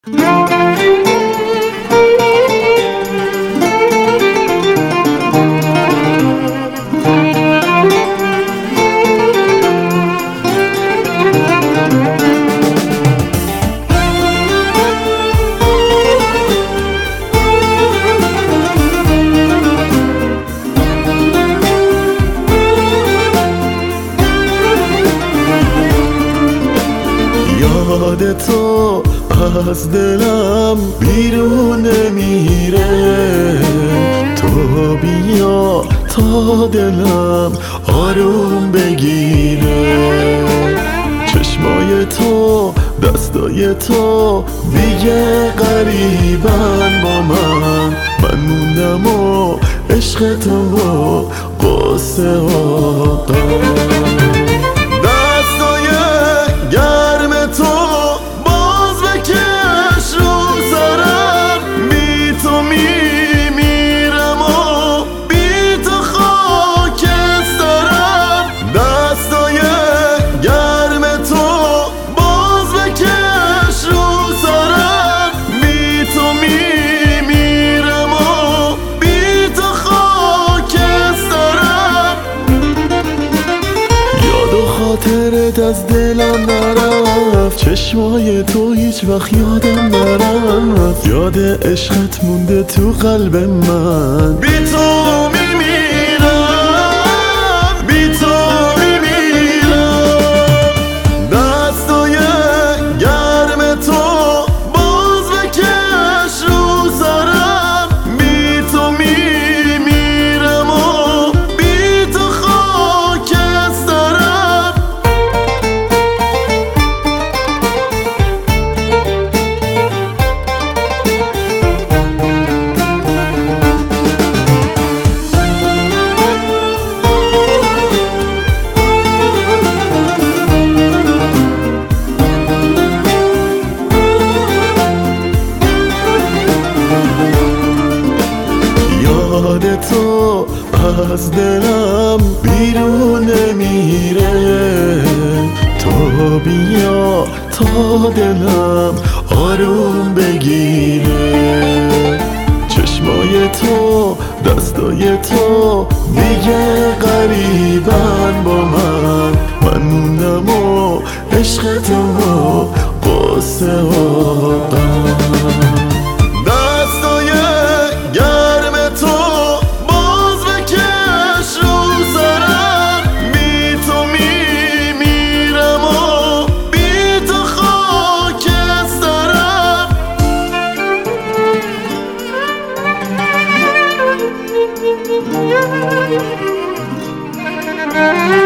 یاد تو از دلم بیرون نمیره، تو بیا تا دلم آروم بگیره. چشمای تو، دستای تو دیگه قریبن با من موندم و عشق تو و قصه آقا. خاطرت از دلم نرفت، چشمای تو هیچ وقت یادم نرفت. یاد عشقت مونده تو قلب من، بی تو میمیرم، بی تو میمیرم. دستای گرم تو باز بکش رو سرم، بی تو میمیرم و بی تو خاکسترم. یاد تو از دلم بیرون نمیره، تو بیا تا دلم آروم بگیره. چشمای تو، دستای تو دیگه قریبن با من موندم و عشق تو و قصه آقا. Yeah.